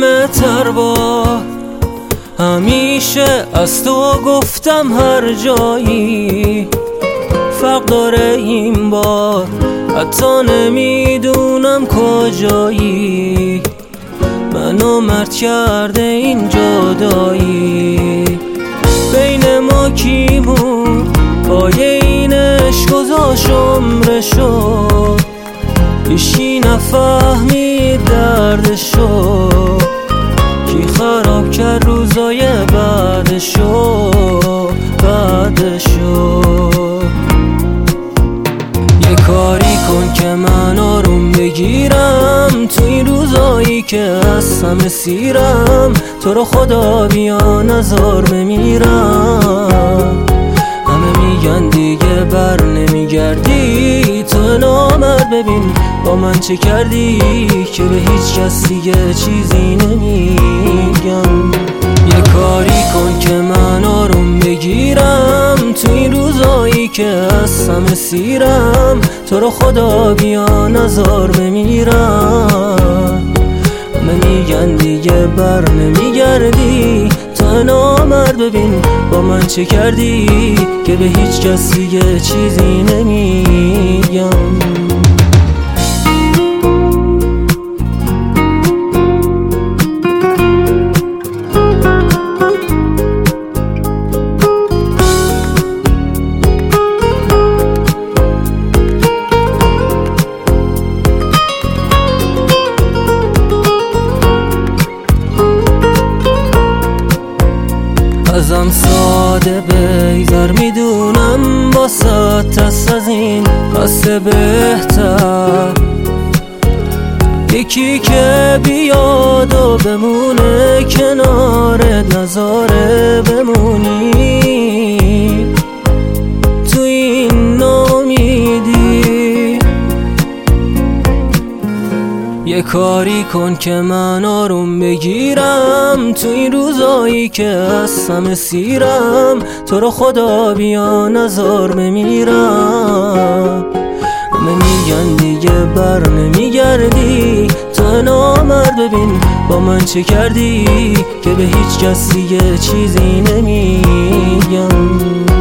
همه تر با همیشه از تو گفتم هر جایی فرق داره این بار حتی نمیدونم کجایی منو مرد کرده این جدایی بین ما کی بود پایه این عشق گذاشت عمر شد هیچی نفهمید دردشو کی خراب کرد روزای بعدشو یه کاری کن که من آروم بگیرم تو این روزایی که از همه سیرم تو رو خدا بیا نزار بمیرم همه میگن دیگه بر نمیگردی تو نامرد ببین با من چه کردی که به هیچ کس دیگه چیزی نمیگم یه کاری کن که من آروم بگیرم تو این روزایی که از همه سیرم تو رو خدا بیا نزار بمیرم همه میگن دیگه بر نمیگردی تو نامرد ببین با من چه کردی که به هیچ کس دیگه چیزی نمیگم ازم ساده بیزار میدونم با ست از این قصه بهتر یکی که بیاد و بمونه کنارت نذاره بمونی تو این نامیدی یه کاری کن که من آروم بگیرم تو این روزایی که از همه سیرم تو رو خدا بیا نزار بمیرم همه میگن دیگه بر نمیگردی تو نامرد ببین با من چه کردی که به هیچ کس دیگه چیزی نمیگم